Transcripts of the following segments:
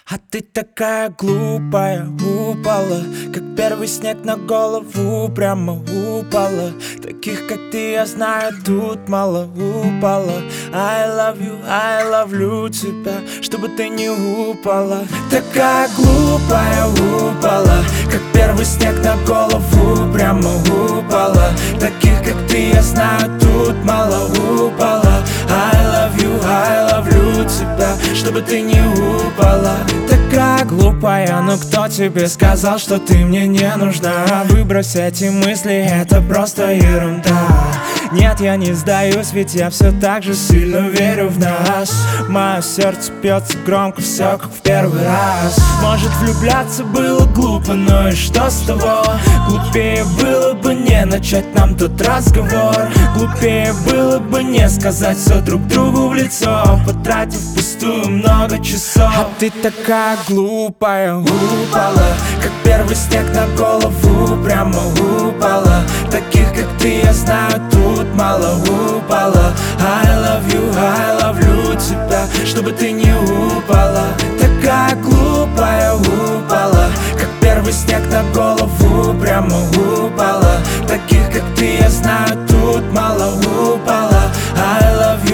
А ты такая глупая, упала, как первый снег на голову прямо упала. Таких, как ты, я знаю, тут мало упала. I love тебя, чтобы ты не упала. Такая глупая, упала, как первый снег на голову прямо упала. Таких, как ты, я знаю, тут мало упала. I love тебя, чтобы ты не упала. Такая глупая, но кто тебе сказал, что ты мне не нужна? Выбрось эти мысли, это просто ерунда. Нет, я не сдаюсь, ведь я все так же сильно верю в нас. Мое сердце бьется громко, все как в первый раз. Может, влюбляться было глупо, но и что с того? Глупее было бы не начать нам тот разговор. Глупее было бы не сказать все друг другу в лицо, потратив впустую много часов. А ты такая глупая, упала, как первый снег на голову прямо упала. Таких, как ты, я знаю, тут мало упала. I love тебя, чтобы ты не упала. Такая глупая, упала, как первый снег на голову прямо упала. Таких, как ты, я знаю, тут мало упала. I love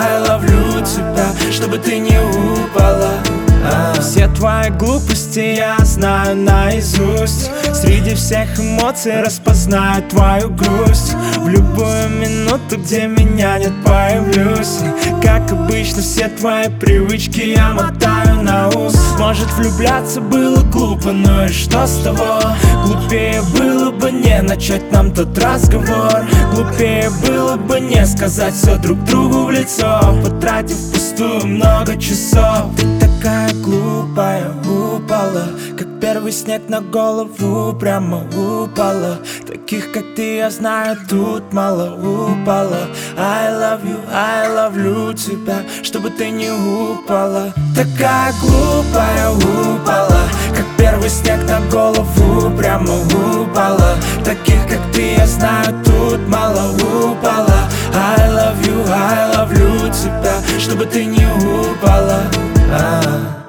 тебя, чтобы ты не упала. Все твои глупости я знаю наизусть. Среди всех эмоций распознаю твою грусть. В любую минуту, где меня нет, появлюсь. Как обычно, все твои привычки я мотаю на ус. Может, влюбляться было глупо, но и что с того? Глупее было бы не начать нам тот разговор. Глупее было бы не сказать все друг другу в лицо, потратив впустую много часов. Ты такая глупая, упала, как первый снег на голову прямо упала. Таких, как ты, я знаю, тут мало упала. I love тебя, чтобы ты не упала. Такая глупая, упала, как первый снег на голову прямо упала. Таких, как ты, я знаю, тут мало упала. I love тебя, чтобы ты не упала.